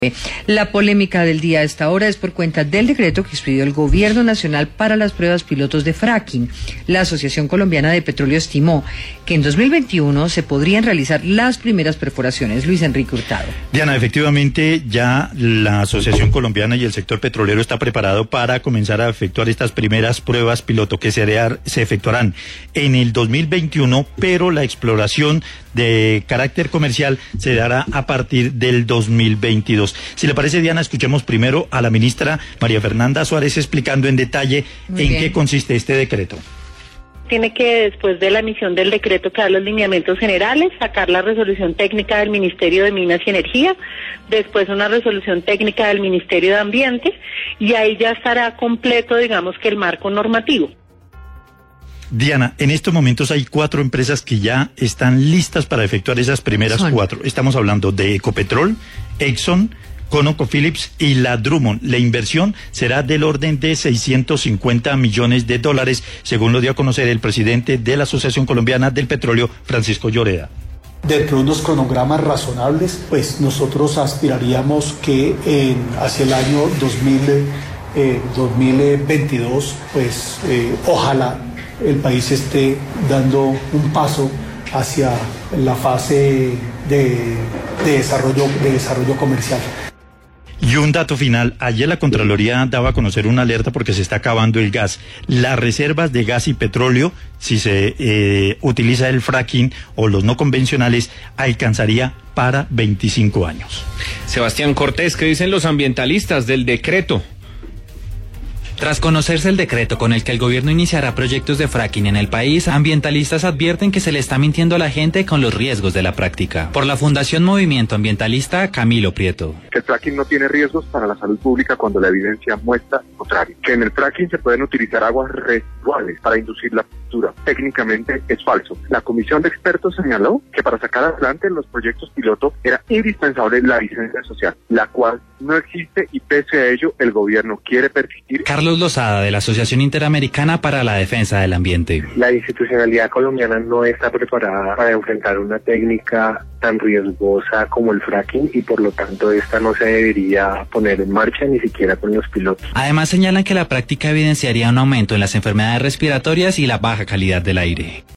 La polémica del día a esta hora es por cuenta del decreto que expidió el Gobierno Nacional para las pruebas pilotos de fracking. La Asociación Colombiana de Petróleo estimó que en 2021 se podrían realizar las primeras perforaciones. Luis Enrique Hurtado. Diana, efectivamente ya la Asociación Colombiana y el sector petrolero está preparado para comenzar a efectuar estas primeras pruebas piloto que se efectuarán en el 2021, pero la exploración de carácter comercial se dará a partir del 2022. Si le parece, Diana, escuchemos primero a la ministra María Fernanda Suárez explicando en detalle qué consiste este decreto. Tiene que, después de la emisión del decreto, quedar los lineamientos generales, sacar la resolución técnica del Ministerio de Minas y Energía, después una resolución técnica del Ministerio de Ambiente, y ahí ya estará completo, digamos, que el marco normativo. Diana, en estos momentos hay 4 empresas que ya están listas para efectuar esas primeras 4. Estamos hablando de Ecopetrol, Exxon, ConocoPhillips y la Drummond. La inversión será del orden de $650 millones, según lo dio a conocer el presidente de la Asociación Colombiana del Petróleo, Francisco Lloreda. Dentro de unos cronogramas razonables, pues nosotros aspiraríamos que hacia el año 2022, pues ojalá el país esté dando un paso hacia la fase de desarrollo comercial. Y un dato final, ayer la Contraloría daba a conocer una alerta porque se está acabando el gas. Las reservas de gas y petróleo, si se utiliza el fracking o los no convencionales, alcanzaría para 25 años. Sebastián Cortés, ¿qué dicen los ambientalistas del decreto? Tras conocerse el decreto con el que el gobierno iniciará proyectos de fracking en el país, ambientalistas advierten que se le está mintiendo a la gente con los riesgos de la práctica. Por la Fundación Movimiento Ambientalista, Camilo Prieto. Que el fracking no tiene riesgos para la salud pública cuando la evidencia muestra lo contrario. Que en el fracking se pueden utilizar aguas residuales para inducir la fractura. Técnicamente es falso. La comisión de expertos señaló que para sacar adelante los proyectos piloto era indispensable la licencia social, la cual no existe y pese a ello el gobierno quiere permitir. Carlos Lozada, de la Asociación Interamericana para la Defensa del Ambiente. La institucionalidad colombiana no está preparada para enfrentar una técnica tan riesgosa como el fracking y por lo tanto esta no se debería poner en marcha ni siquiera con los pilotos. Además señalan que la práctica evidenciaría un aumento en las enfermedades respiratorias y la baja calidad del aire.